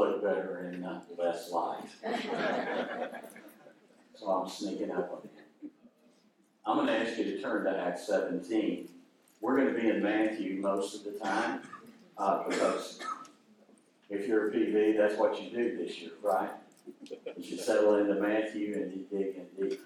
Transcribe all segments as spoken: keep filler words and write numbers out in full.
look better in uh, less light. So I'm sneaking up on you. I'm going to ask you to turn to Acts seventeen. We're going to be in Matthew most of the time uh, because if you're a P V, that's what you do this year, right? You should settle into Matthew and you dig in deep.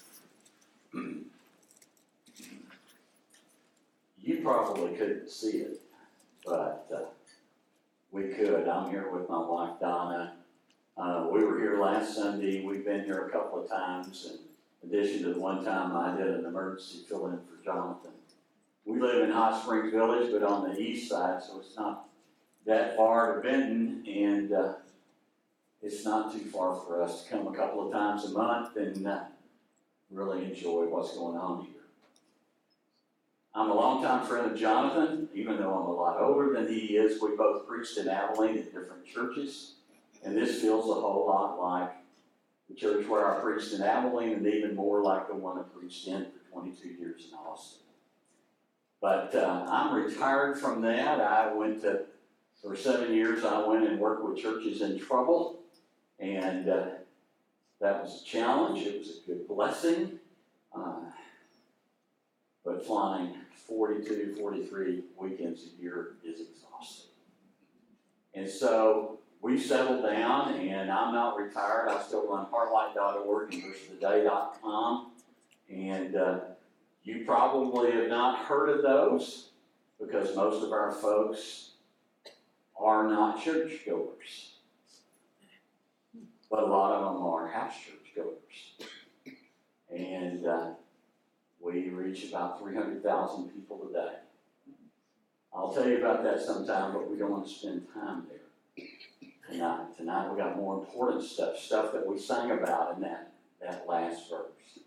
You probably couldn't see it, but uh, we could. I'm here with my wife, Donna. Uh, we were here last Sunday. We've been here a couple of times. In addition to the one time I did an emergency fill-in for Jonathan. We live in Hot Springs Village, but on the east side, so it's not that far to Benton, and uh, it's not too far for us to come a couple of times a month and uh, really enjoy what's going on here. I'm a longtime friend of Jonathan, even though I'm a lot older than he is. We both preached in Abilene at different churches, and this feels a whole lot like the church where I preached in Abilene, and even more like the one I preached in for twenty-two years in Austin. But uh, I'm retired from that. I went to, for seven years, I went and worked with churches in trouble, and uh, that was a challenge. It was a good blessing. Uh, But flying forty-two, forty-three weekends a year is exhausting. And so we settled down, and I'm not retired. I still run heartlight dot org and verse of the day dot com. And uh, you probably have not heard of those because most of our folks are not churchgoers. But a lot of them are house churchgoers. And uh, we reach about three hundred thousand people a day. I'll tell you about that sometime, but we don't want to spend time there tonight. Tonight we got more important stuff, stuff that we sang about in that, that last verse.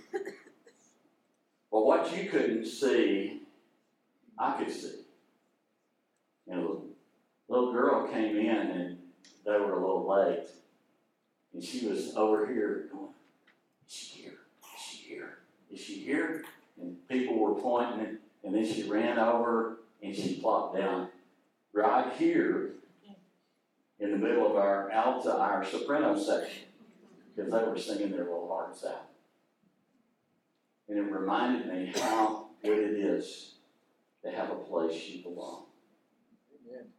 But what you couldn't see, I could see. You know, a little girl came in and they were a little late. And she was over here going, is she here? Is she here? Is she here? And people were pointing, and then she ran over and she plopped down right here in the middle of our alto, our soprano section, because they were singing their little hearts out. And it reminded me how good it is to have a place you belong. Amen.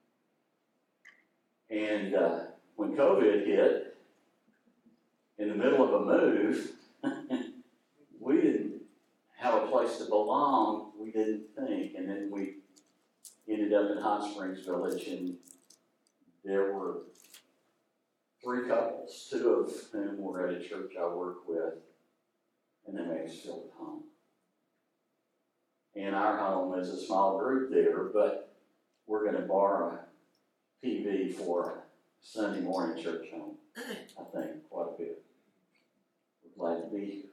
And uh, when COVID hit, in the middle of a move, we didn't have a place to belong, we didn't think. And then we ended up in Hot Springs Village, and there were three couples, two of whom were at a church I work with, and they made us feel at home. And our home is a small group there, but we're going to borrow a P V for a Sunday morning church home, I think, quite a bit. We're glad to be here.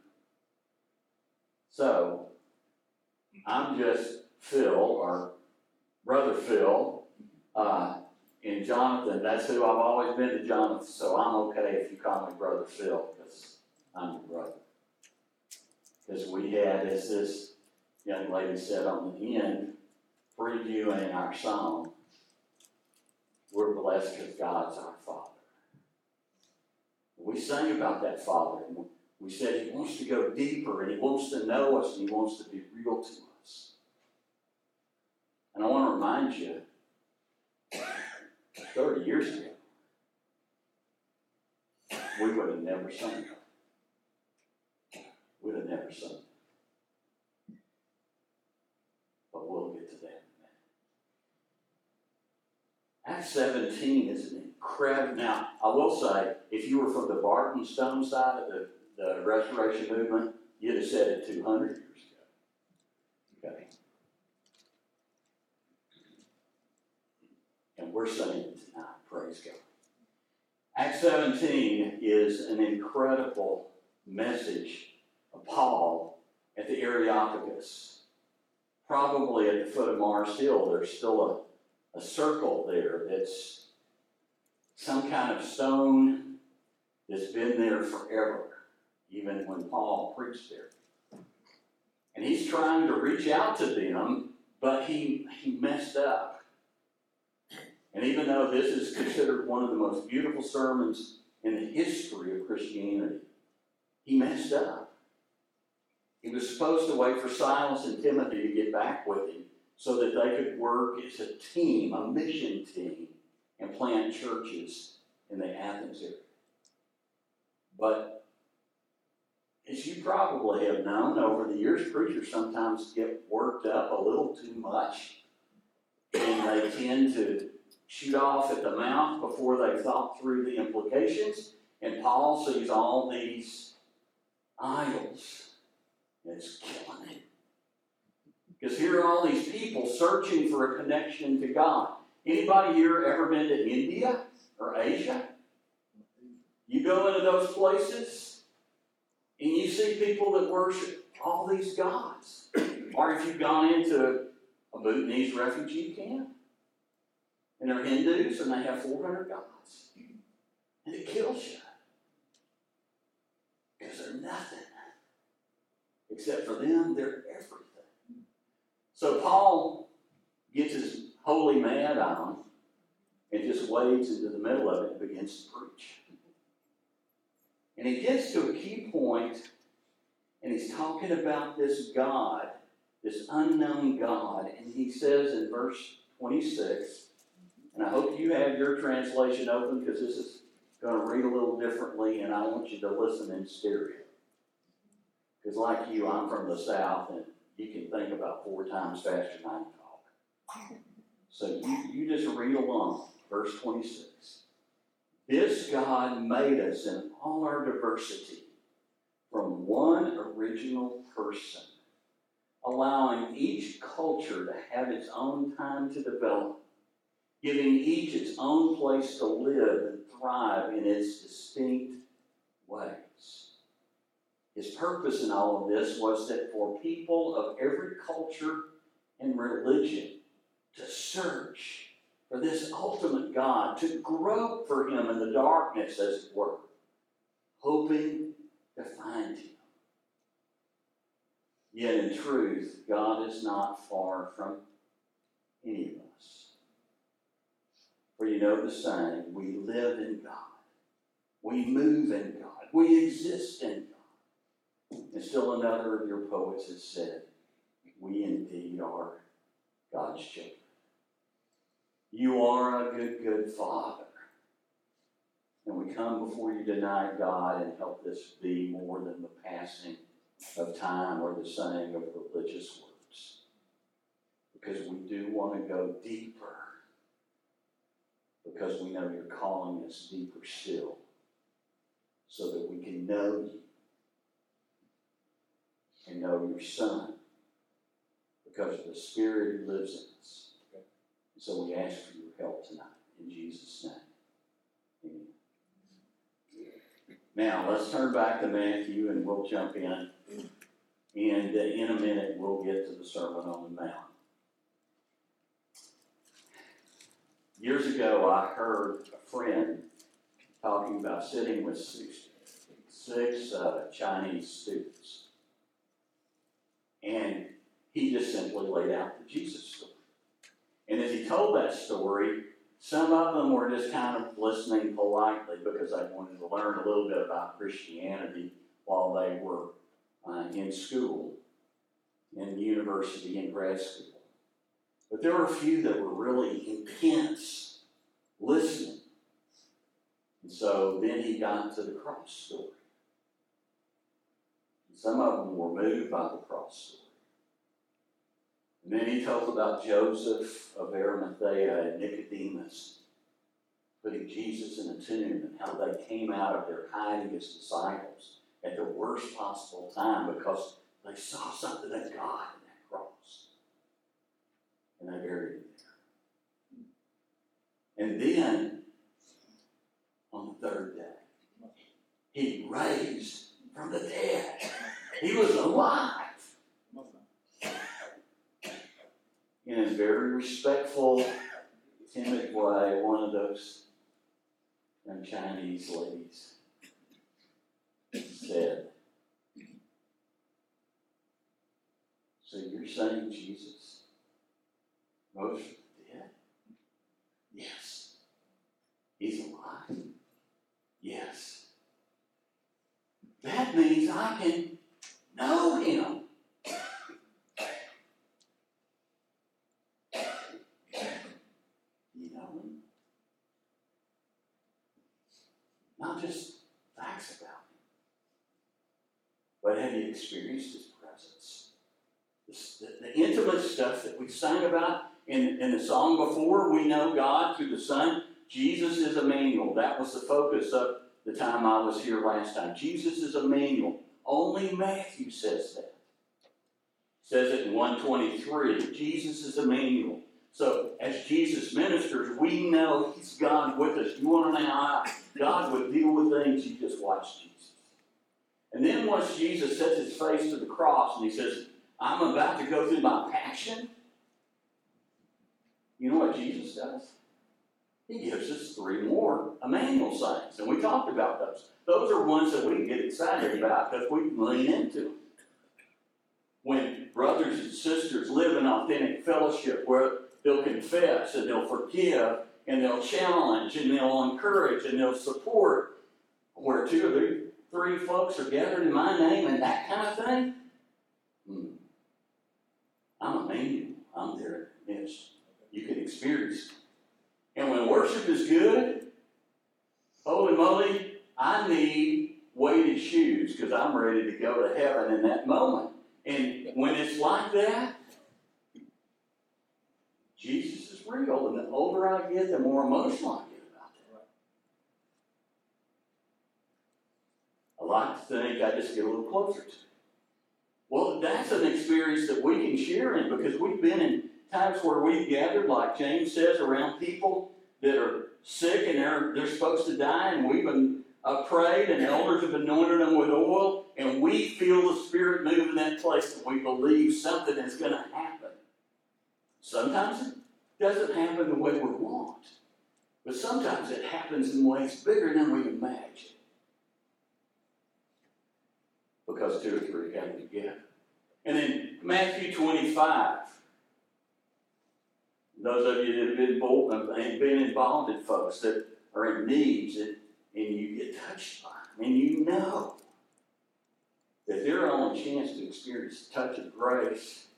So, I'm just Phil, or Brother Phil, uh, and Jonathan. That's who I've always been to Jonathan, so I'm okay if you call me Brother Phil, because I'm your brother. Because we had, as this young lady said on the end, previewing our song, we're blessed because God's our Father. We sang about that Father. We said he wants to go deeper, and he wants to know us, and he wants to be real to us. And I want to remind you, thirty years ago, we would have never sung it. We'd have never sung it. But we'll get to that in a minute. Acts seventeen is an incredible. Now, I will say, if you were from the Barton Stone side of the The Restoration Movement, you'd have said it two hundred years ago. Okay. And we're saying it tonight. Praise God. Acts seventeen is an incredible message of Paul at the Areopagus. Probably at the foot of Mars Hill, there's still a, a circle there that's some kind of stone that's been there forever. Even when Paul preached there. And he's trying to reach out to them, but he, he messed up. And even though this is considered one of the most beautiful sermons in the history of Christianity, he messed up. He was supposed to wait for Silas and Timothy to get back with him so that they could work as a team, a mission team, and plant churches in the Athens area. But as you probably have known, over the years, preachers sometimes get worked up a little too much, and they tend to shoot off at the mouth before they've thought through the implications. And Paul sees all these idols, and it's killing him. Because here are all these people searching for a connection to God. Anybody here ever been to India or Asia? You go into those places, and you see people that worship all these gods. Or if you've gone into a Bhutanese refugee camp, and they're Hindus, and they have four hundred gods. And it kills you. Because they're nothing. Except for them, they're everything. So Paul gets his holy mad on and just wades into the middle of it and begins to preach. And he gets to a key point, and he's talking about this God, this unknown God, and he says in verse twenty-six, and I hope you have your translation open because this is going to read a little differently, and I want you to listen in stereo. Because like you, I'm from the South, and you can think about four times faster than I can talk. So you, you just read along, verse twenty-six. This God made us in all our diversity from one original person, allowing each culture to have its own time to develop, giving each its own place to live and thrive in its distinct ways. His purpose in all of this was that for people of every culture and religion to search for this ultimate God, to grope for him in the darkness, as it were, hoping to find him. Yet in truth, God is not far from any of us. For you know the saying, we live in God. We move in God. We exist in God. And still another of your poets has said, we indeed are God's children. You are a good, good Father. And we come before you tonight, God, and help this be more than the passing of time or the saying of religious words. Because we do want to go deeper. Because we know you're calling us deeper still. So that we can know you. And know your Son. Because of the Spirit who lives in us. And so we ask for your help tonight. In Jesus' name. Amen. Now, let's turn back to Matthew and we'll jump in. And uh, in a minute, we'll get to the Sermon on the Mount. Years ago, I heard a friend talking about sitting with six, six uh, Chinese students. And he just simply laid out the Jesus story. And as he told that story, some of them were just kind of listening politely because they wanted to learn a little bit about Christianity while they were uh, in school, in university, in grad school. But there were a few that were really intense listening. And so then he got to the cross story. And some of them were moved by the cross story. And then he told about Joseph of Arimathea and Nicodemus putting Jesus in a tomb and how they came out of their hiding as disciples at the worst possible time because they saw something of God in that cross. And they buried him there. And then, on the third day, he raised from the dead. He was alive. In a very respectful, timid way, one of those young Chinese ladies said, so you're saying Jesus rose from the dead? Yes. He's alive. Yes. That means I can know him. You know him? Not just facts about him, but have you experienced his presence? The, the, the intimate stuff that we sang about in, in the song before, we know God through the Son. Jesus is Emmanuel. That was the focus of the time I was here last time. Jesus is Emmanuel. Only Matthew says that. Says it in one twenty-three. Jesus is Emmanuel. So as Jesus ministers, we know he's God with us. You want to know how God would deal with things? You just watch Jesus. And then once Jesus sets his face to the cross and he says, I'm about to go through my passion. You know what Jesus does? He gives us three more Emmanuel signs. And we talked about those. Those are ones that we can get excited about because we can lean into them. When brothers and sisters live in authentic fellowship where they'll confess and they'll forgive and they'll challenge and they'll encourage and they'll support, where two or three, three folks are gathered in my name and that kind of thing, hmm. I'm Emmanuel. I'm there in the midst. You can experience it. And when worship is good, holy moly, I need weighted shoes because I'm ready to go to heaven in that moment. And when it's like that, Jesus is real. And the older I get, the more emotional I get about that. I like to think I just get a little closer to it. Well, that's an experience that we can share in because we've been in times where we've gathered, like James says, around people that are sick and they're, they're supposed to die, and we've been uh, prayed, and elders have anointed them with oil, and we feel the Spirit move in that place, and we believe something is going to happen. Sometimes it doesn't happen the way we want, but sometimes it happens in ways bigger than we imagine. Because two or three gather together. And then Matthew twenty-five. Those of you that have been involved, and been involved in folks that are in needs, and, and you get touched by them, and you know that their only chance to experience the touch of grace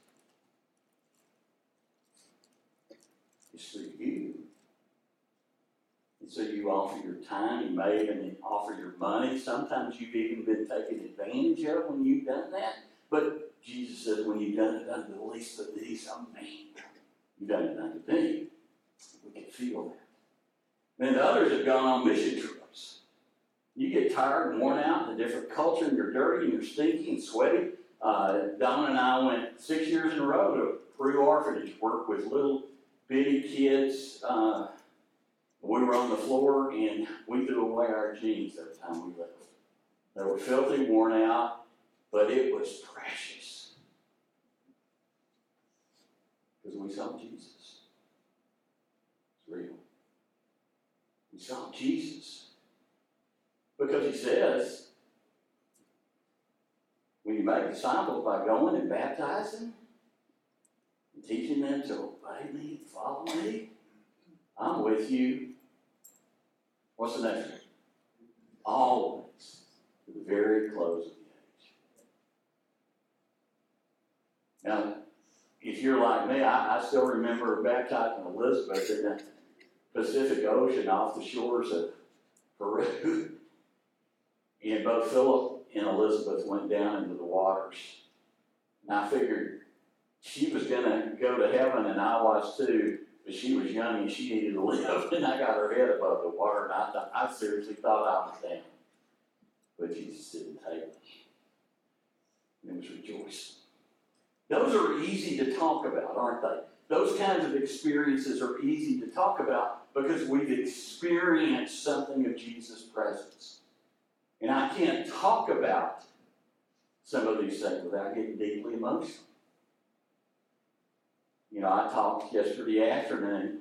is through you. And so you offer your time, you may even offer your money. Sometimes you've even been taken advantage of when you've done that. But Jesus says, when you've done it unto the least of these, I'm me. You've done it unto me. We can feel that. Then the others have gone on mission trips. You get tired and worn out in a different culture, and you're dirty, and you're stinky and sweaty. Uh, Donna and I went six years in a row to Peru orphanage, work with little bitty kids. Uh, we were on the floor, and we threw away our jeans every time we left. They were filthy, worn out, but it was precious. Because we saw Jesus. It's real. We saw Jesus. Because he says, when you make disciples by going and baptizing and teaching them to obey me and follow me, I'm with you. What's the next one? Always, to the very close of the age. Now, if you're like me, I, I still remember baptizing Elizabeth in the Pacific Ocean off the shores of Peru. And both Philip and Elizabeth went down into the waters. And I figured she was going to go to heaven, and I was too, but she was young and she needed to live. And I got her head above the water, and I, th- I seriously thought I was down. But Jesus didn't take me. And it was rejoicing. Those are easy to talk about, aren't they? Those kinds of experiences are easy to talk about because we've experienced something of Jesus' presence. And I can't talk about some of these things without getting deeply emotional. You know, I talked yesterday afternoon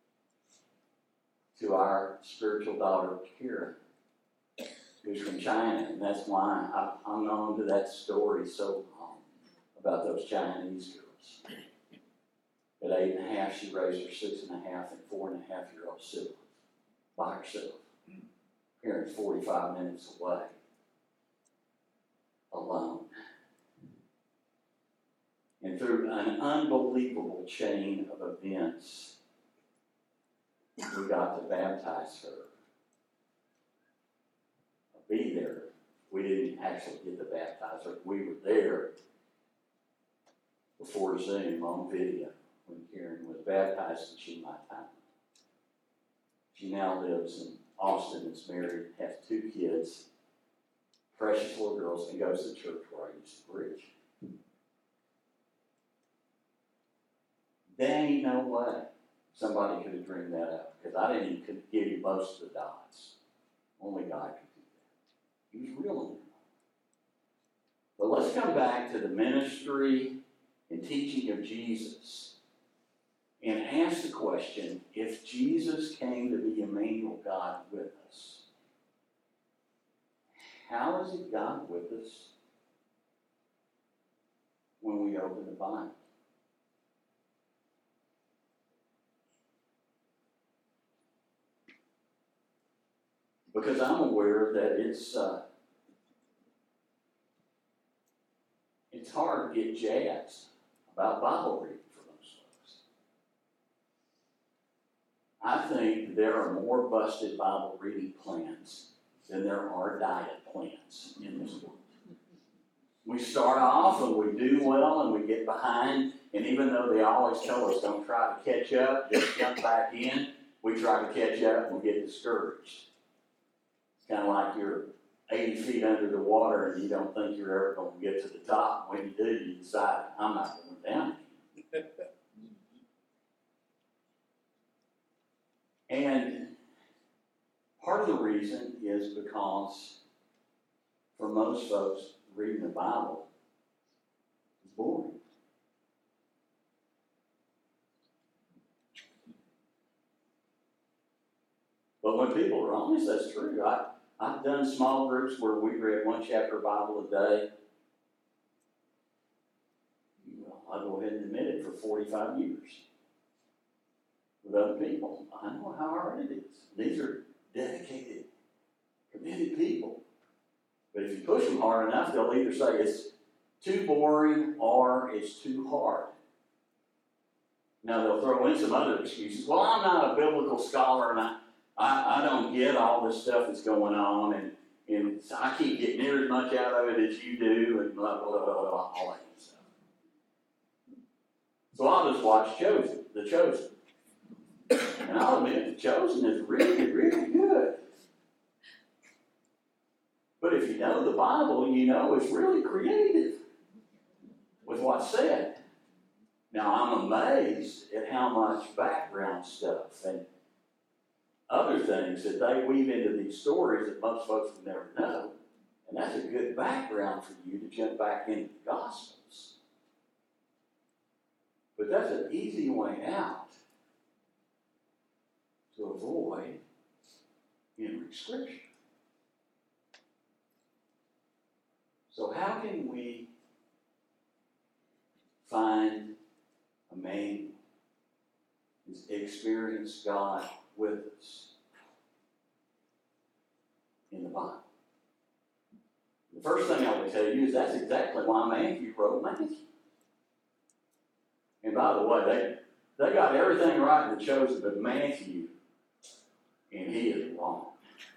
to our spiritual daughter, Kira, who's from China, and that's why I hung on to that story so long about those Chinese girls. At eight and a half, she raised her six and a half and four and a half year old siblings. by herself. Parents forty-five minutes away, alone. And through an unbelievable chain of events, we got to baptize her. Be there. We didn't actually get to baptize her. We were there before Zoom on video when Karen was baptized and she my time. She now lives in Austin, is married, has two kids, precious little girls, and goes to the church where I used to preach. There ain't no way somebody could have dreamed that up, because I didn't even give you most of the dots. Only God could do that. He was real in there. But let's come back to the ministry and teaching of Jesus and ask the question, if Jesus came to be Emmanuel, God with us, how is he God with us when we open the Bible? Because I'm aware that it's uh, it's hard to get jazzed about Bible reading for most folks. I think there are more busted Bible reading plans than there are diet plans in this world. We start off and we do well and we get behind, and even though they always tell us don't try to catch up, just jump back in, we try to catch up and we get discouraged. It's kind of like you're eighty feet under the water and you don't think you're ever going to get to the top. When you do, you decide, I'm not going down. And part of the reason is because for most folks, reading the Bible is boring. But when people are honest, that's true. I, I've done small groups where we read one chapter of Bible a day. Well, I'll go ahead and admit it, for forty-five years with other people. I know how hard it is. These are dedicated, committed people. But if you push them hard enough, they'll either say it's too boring or it's too hard. Now, they'll throw in some other excuses. Well, I'm not a biblical scholar, and I, I, I don't get all this stuff that's going on, and, and I can't get near as much out of it as you do, and blah, blah, blah, blah, blah, all that kind of stuff. So I'll just watch Chosen, The Chosen. And I'll admit, The Chosen is really, really good. But if you know the Bible, you know it's really creative with what's said. Now, I'm amazed at how much background stuff and other things that they weave into these stories that most folks would never know. And that's a good background for you to jump back into the Gospels. But that's an easy way out to avoid entering Scripture. So how can we find a man who's experienced God with us in the Bible? The first thing I would tell you is that's exactly why Matthew wrote Matthew. And by the way, they, they got everything right in The Chosen, but Matthew, and he is wrong.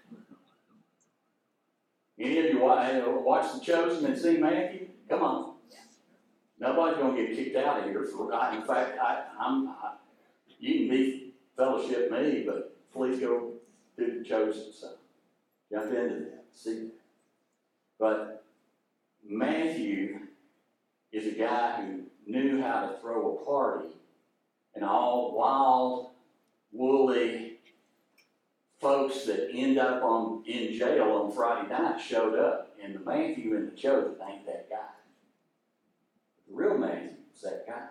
Any of you watch The Chosen and see Matthew? Come on. Nobody's going to get kicked out of here. For, I, in fact, I, I'm, I, you can be fellowship me, but please go do The Chosen. So jump into that. See that. But Matthew is a guy who knew how to throw a party, and all wild, woolly folks that end up on in jail on Friday night showed up, and the Matthew in The Chosen ain't that guy. The real Matthew is that guy.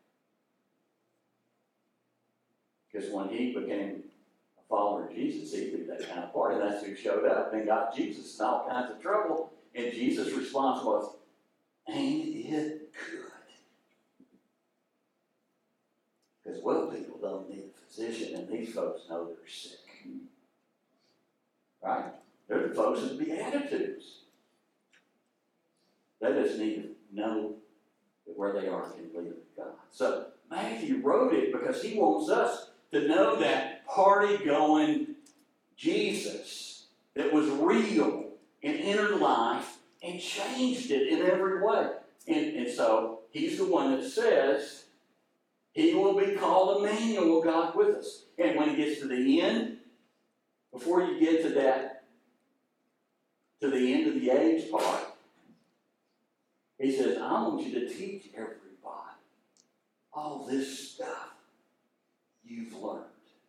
Because when he became a follower of Jesus, he did that kind of party, and that's who showed up and got Jesus in all kinds of trouble. And Jesus' response was, "Ain't it good?" Because well people don't need a physician, and these folks know they're sick. Right? They're the folks in the Beatitudes. They just need to know that where they are can lead to God. So Matthew wrote it because he wants us to know that party-going Jesus that was real and entered life and changed it in every way. And, and so he's the one that says he will be called Emmanuel, God with us. And when he gets to the end, before you get to that, to the end of the age part, he says, I want you to teach everybody all this stuff you've learned.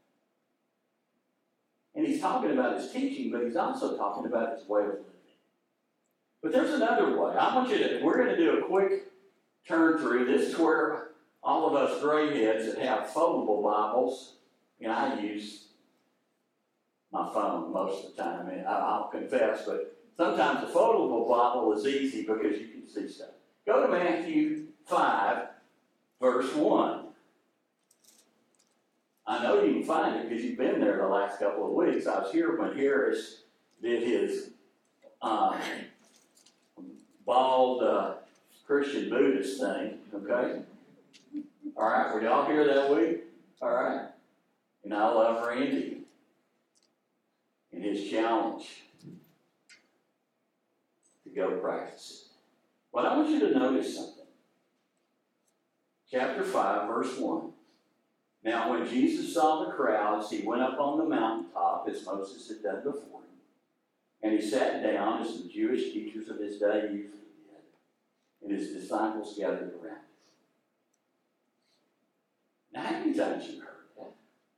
And he's talking about his teaching, but he's also talking about his way of living. But there's another way. I want you to, we're going to do a quick turn through. This is where all of us gray heads that have foldable Bibles, and I use my phone most of the time, and I'll confess, but sometimes a foldable Bible is easy because you can see stuff. Go to Matthew five, verse one. I know you can find it because you've been there the last couple of weeks. I was here when Harris did his uh, bald uh, Christian Buddhist thing, okay? All right, were y'all here that week? All right. And I love Randy and his challenge to go practice it. But I want you to notice something. Chapter five, verse one. Now, when Jesus saw the crowds, he went up on the mountaintop, as Moses had done before him. And he sat down, as the Jewish teachers of his day usually did, and his disciples gathered around him. Now, how many times have you heard that?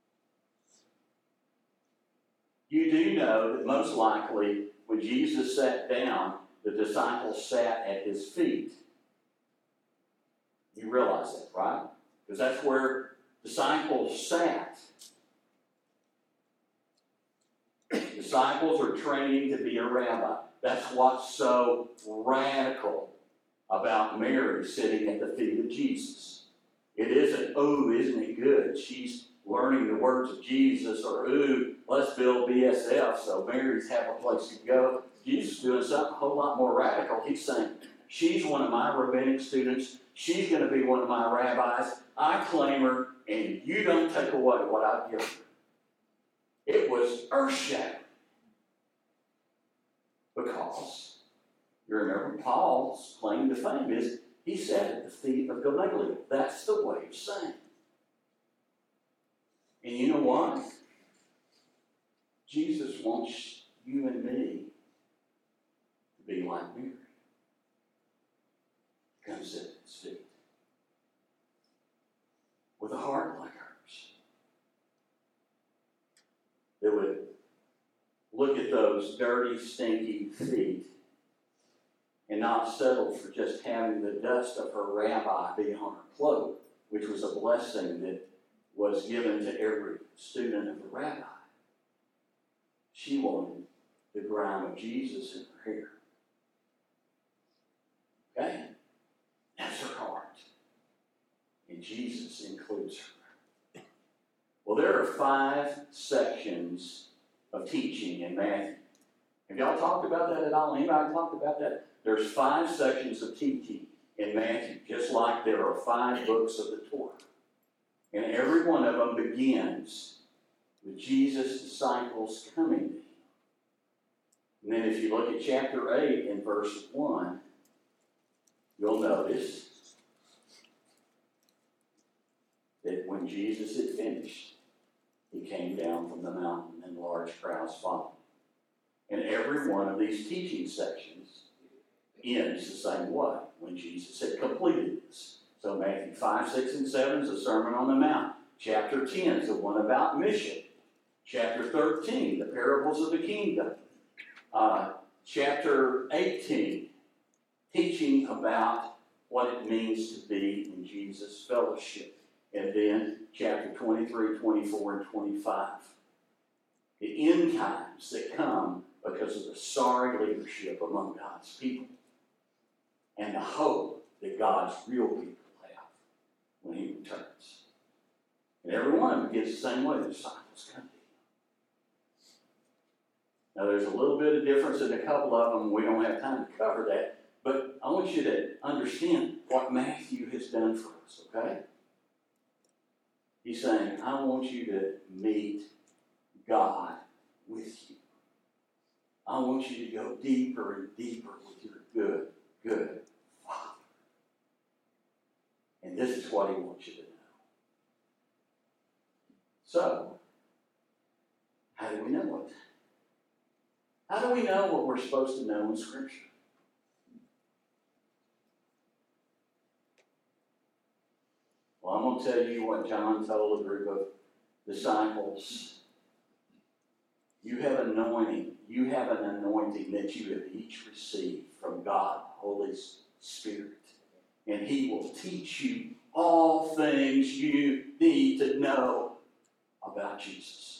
You do know that most likely, when Jesus sat down, the disciples sat at his feet. You realize that, right? Because that's where disciples sat. Disciples are training to be a rabbi. That's what's so radical about Mary sitting at the feet of Jesus. It isn't, oh, isn't it good? She's learning the words of Jesus, or, ooh, let's build B S F so Mary's have a place to go. Jesus is doing something a whole lot more radical. He's saying, she's one of my rabbinic students. She's going to be one of my rabbis. I claim her, and you don't take away what I've given her. It was earth-shattering. Because, you remember, Paul's claim to fame is he sat at the feet of Gamaliel. That's the way of saying. And you know what? Jesus wants you and me to be like Mary. Come sit at his feet. With a heart like hers. That would look at those dirty, stinky feet and not settle for just having the dust of her rabbi be on her cloak, which was a blessing that was given to every student of the rabbi. She wanted the grime of Jesus in her hair. Okay? That's her heart. And Jesus includes her. Well, there are five sections of teaching in Matthew. Have y'all talked about that at all? Anybody talked about that? There's five sections of teaching in Matthew, just like there are five books of the Torah. And every one of them begins with Jesus' disciples coming to him. And then if you look at chapter eight and verse one, you'll notice that when Jesus had finished, he came down from the mountain and large crowds followed. And every one of these teaching sections ends the same way when Jesus had completed this. So Matthew five, six, and seven is the Sermon on the Mount. Chapter ten is the one about mission. Chapter thirteen, the parables of the kingdom. Uh, chapter eighteen, teaching about what it means to be in Jesus' fellowship. And then chapter twenty-three, twenty-four, and twenty-five. The end times that come because of the sorry leadership among God's people. And the hope that God's real people have when he returns. And every one of them gets the same way the disciples come to him. Now, there's a little bit of difference in a couple of them. We don't have time to cover that. But I want you to understand what Matthew has done for us, okay? He's saying, I want you to meet God with you. I want you to go deeper and deeper with your good, good Father. And this is what he wants you to know. So, how do we know it? How do we know what we're supposed to know in Scripture? Well, I'm going to tell you what John told a group of disciples. You have anointing. You have an anointing that you have each received from God, the Holy Spirit. And he will teach you all things you need to know about Jesus.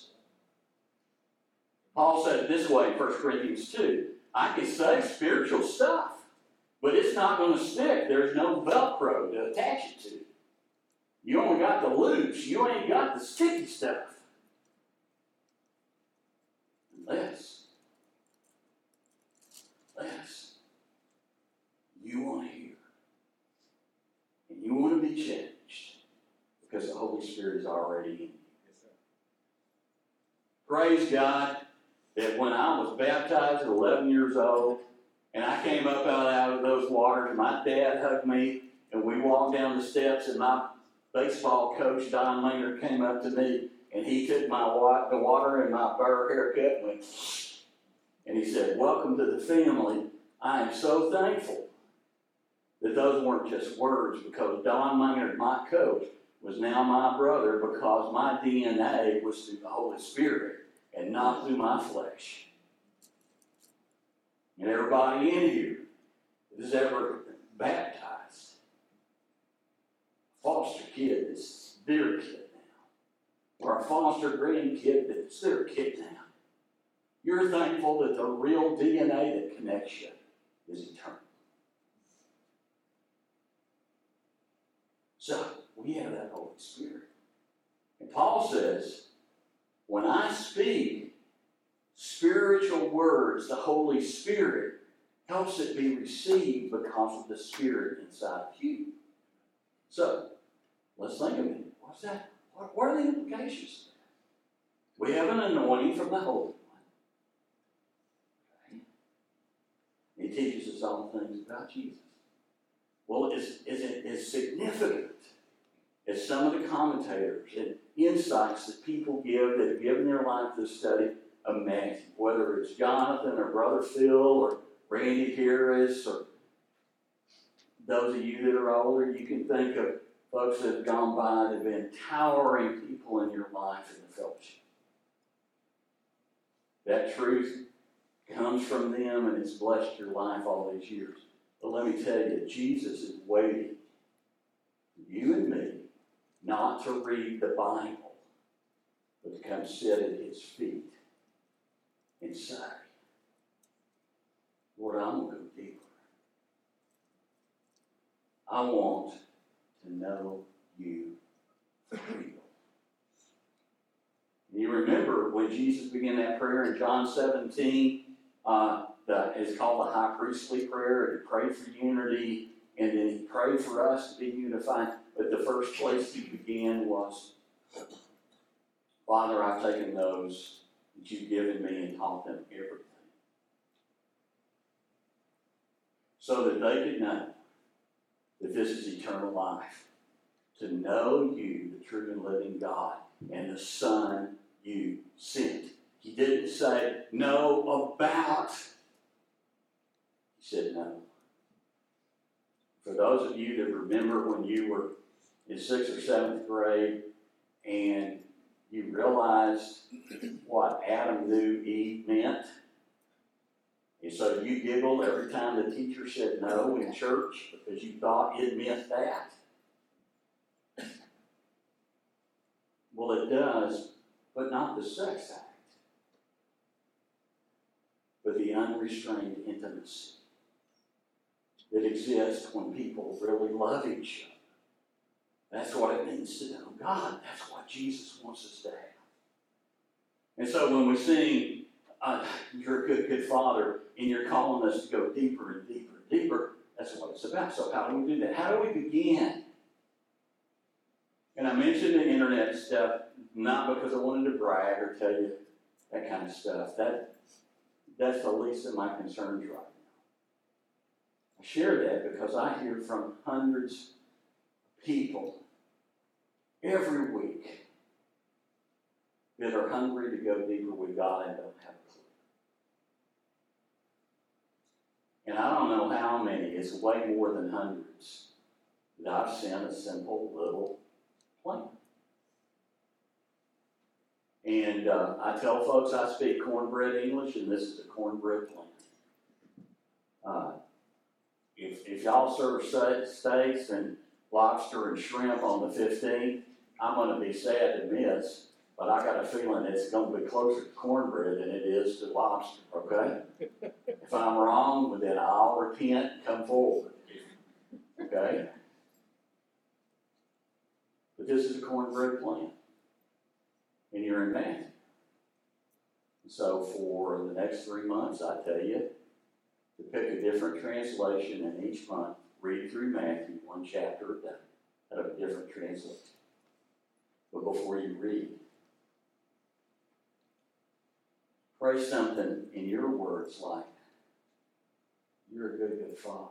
Paul said it this way in First Corinthians two. I can say spiritual stuff, but it's not going to stick. There's no Velcro to attach it to. You only got the loops. You ain't got the sticky stuff. Unless, unless you want to hear and you want to be changed because the Holy Spirit is already in you. Yes, sir. Praise God that when I was baptized at eleven years old and I came up out, out of those waters, my dad hugged me and we walked down the steps and my baseball coach, Don Maynard, came up to me and he took my wa- the water and my burr haircut and went, and he said, welcome to the family. I am so thankful that those weren't just words, because Don Maynard, my coach, was now my brother because my D N A was through the Holy Spirit and not through my flesh. And everybody in here that is ever baptized, foster kid that's their kid now, or a foster grandkid that's their kid now. You're thankful that the real D N A that connects you is eternal. So, we have that Holy Spirit. And Paul says, when I speak spiritual words, the Holy Spirit helps it be received because of the Spirit inside of you. So, let's think of it. What's that? What, what are the implications of that? We have an anointing from the Holy One. Okay. He teaches us all things about Jesus. Well, is, is it as significant as some of the commentators and insights that people give that have given their life to the study of Matthew, whether it's Jonathan or Brother Phil or Randy Harris or those of you that are older, you can think of folks that have gone by that have been towering people in your life in the fellowship. That truth comes from them and it's blessed your life all these years. But let me tell you, Jesus is waiting for you and me not to read the Bible, but to come sit at his feet and say, Lord, I'm going to go deeper. I want to know you for real. And you remember when Jesus began that prayer in John seventeen, uh, the, it's called the high priestly prayer. He prayed for unity, and then he prayed for us to be unified. But the first place he began was, Father, I've taken those that you've given me and taught them everything, so that they could know that this is eternal life, to know you, the true and living God, and the Son you sent. He didn't say, know about. He said, no. For those of you that remember when you were in sixth or seventh grade and you realized what Adam knew Eve meant, and so you giggled every time the teacher said no in church because you thought it meant that. Well, it does, but not the sex act, but the unrestrained intimacy that exists when people really love each other. That's what it means to know God. That's what Jesus wants us to have. And so when we sing uh, you're a good, good Father, and you're calling us to go deeper and deeper and deeper. That's what it's about. So how do we do that? How do we begin? And I mentioned the internet stuff, not because I wanted to brag or tell you that kind of stuff. That, that's the least of my concerns right now. I share that because I hear from hundreds of people every week that are hungry to go deeper with God and don't have a clue. And I don't know how many, it's way more than hundreds, that I've sent a simple little plan. And uh, I tell folks I speak cornbread English, and this is a cornbread plan. Uh, if, if y'all serve steaks and lobster and shrimp on the fifteenth, I'm going to be sad to miss, but I got a feeling it's going to be closer to cornbread than it is to lobster, okay? If I'm wrong, then I'll repent and come forward, okay? But this is a cornbread plan. And you're in Matthew. So for the next three months, I tell you to pick a different translation, and each month read through Matthew one chapter a day out of a different translation. But before you read, pray something in your words like, you're a good, good Father.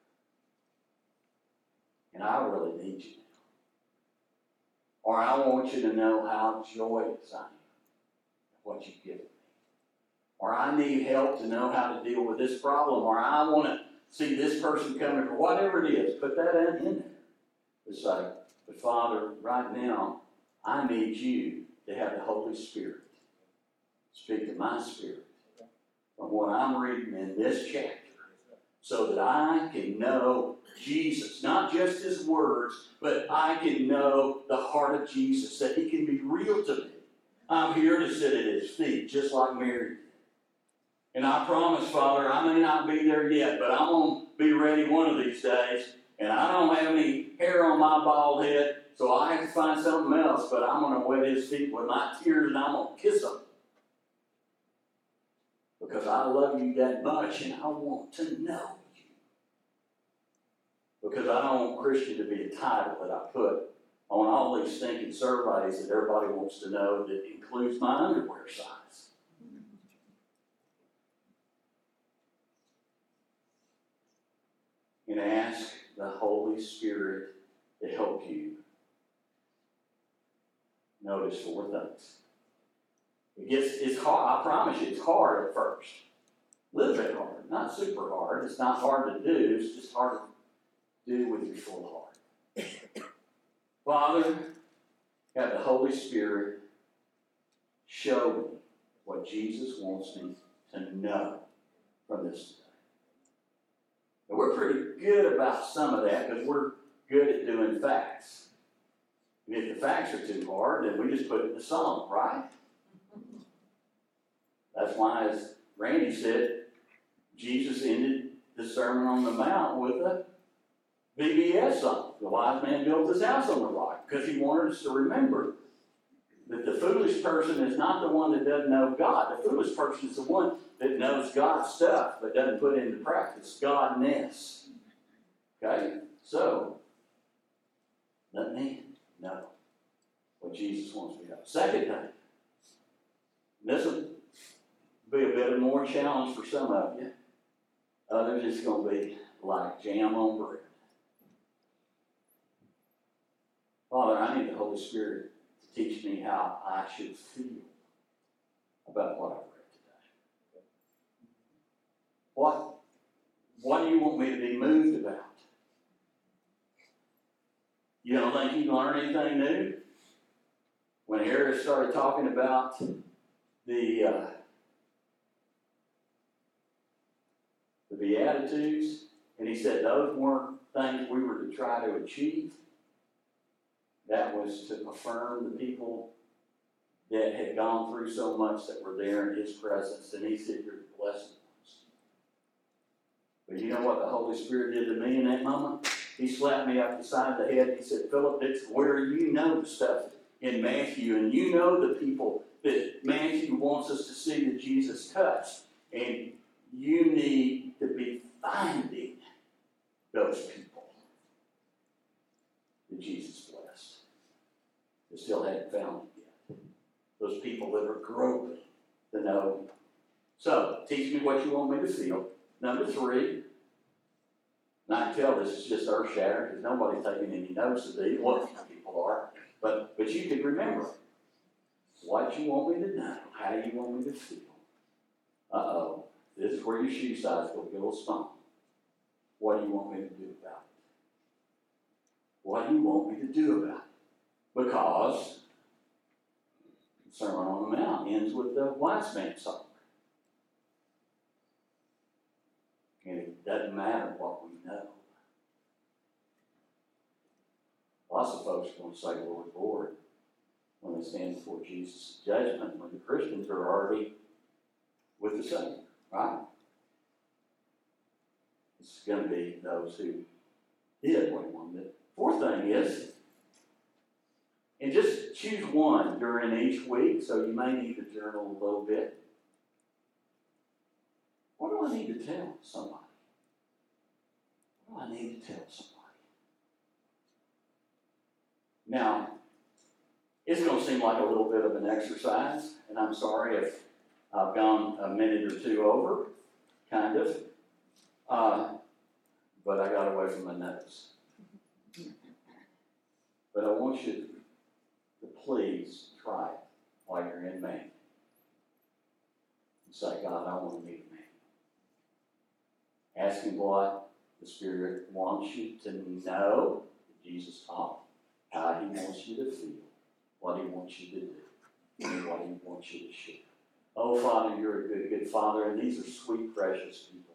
And I really need you now. Or I want you to know how joyous I am at what you've given me. Or I need help to know how to deal with this problem. Or I want to see this person coming, or whatever it is. Put that in there. It's like, but Father, right now, I need you to have the Holy Spirit speak to my spirit from what I'm reading in this chapter, so that I can know Jesus, not just his words, but I can know the heart of Jesus, that he can be real to me. I'm here to sit at his feet, just like Mary did. And I promise, Father, I may not be there yet, but I'm going to be ready one of these days. And I don't have any hair on my bald head, so I have to find something else, but I'm going to wet his feet with my tears, and I'm going to kiss him. Because I love you that much, and I want to know you. Because I don't want Christian to be a title that I put on all these stinking surveys that everybody wants to know that includes my underwear size. And ask the Holy Spirit to help you notice four things. It gets, it's hard, I promise you, it's hard at first. A little bit hard, not super hard. It's not hard to do, it's just hard to do with your full heart. Father, have the Holy Spirit show me what Jesus wants me to know from this today. And we're pretty good about some of that because we're good at doing facts. And if the facts are too hard, then we just put it in the song, right? That's why, as Randy said, Jesus ended the Sermon on the Mount with a V B S song. The wise man built his house on the rock, because he wanted us to remember that the foolish person is not the one that doesn't know God. The foolish person is the one that knows God's stuff but doesn't put it into practice. Godness. Okay? So, let me know what Jesus wants me to know. Second thing, this will be a bit more challenge for some of you. Others, it's going to be like jam on bread. Father, I need the Holy Spirit to teach me how I should feel about what I've read today. What, what do you want me to be moved about? You don't think you can learn anything new? When Harris started talking about the uh, the Beatitudes, and he said those weren't things we were to try to achieve. That was to affirm the people that had gone through so much that were there in his presence, and he said, you're the blessed ones. But you know what the Holy Spirit did to me in that moment? He slapped me up the side of the head. He said, Philip, it's where you know the stuff in Matthew, and you know the people that Matthew wants us to see that Jesus touched. And you need to be finding those people that Jesus blessed. They still hadn't found it yet. Those people that are groping to know Him. So, teach me what you want me to feel. Number three, and I can tell this is just earth-shattering because nobody's taking any notes today. What people are. But, but you can remember what you want me to know, how you want me to feel. Uh-oh, this is where your shoe size will get a little small. What do you want me to do about it? What do you want me to do about it? Because the Sermon on the Mount ends with the wise man's song. And it doesn't matter what we know. Lots of folks are going to say, Lord, Lord, when they stand before Jesus' judgment, when the Christians are already with the Savior, right? It's going to be those who did what He wanted. The fourth thing is, and just choose one during each week, so you may need to journal a little bit. What do I need to tell somebody? What do I need to tell somebody? Now, it's going to seem like a little bit of an exercise, and I'm sorry if I've gone a minute or two over, kind of. Uh, but I got away from my notes. But I want you to please try it while you're in Maine. And say, God, I want to meet a man. Ask Him what the Spirit wants you to know that Jesus taught, how He wants you to feel, what He wants you to do, and what He wants you to share. Oh, Father, you're a good, good Father, and these are sweet, precious people.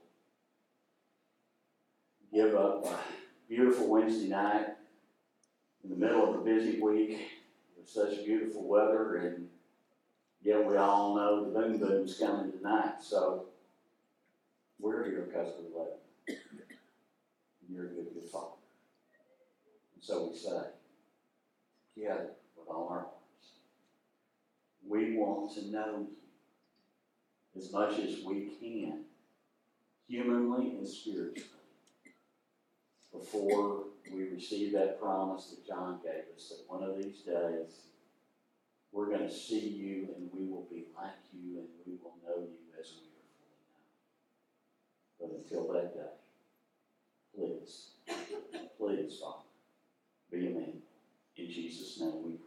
Give up a beautiful Wednesday night in the middle of a busy week with such beautiful weather, and yet we all know the boom boom's coming tonight, so we're here because we love you. You're a good, good Father. And so we say, together with all our hearts, we want to know you as much as we can, humanly and spiritually, before we receive that promise that John gave us, that one of these days we're going to see you and we will be like you and we will know you as we are fully known. But until that day, please, please, Father, be a man. In Jesus' name we pray.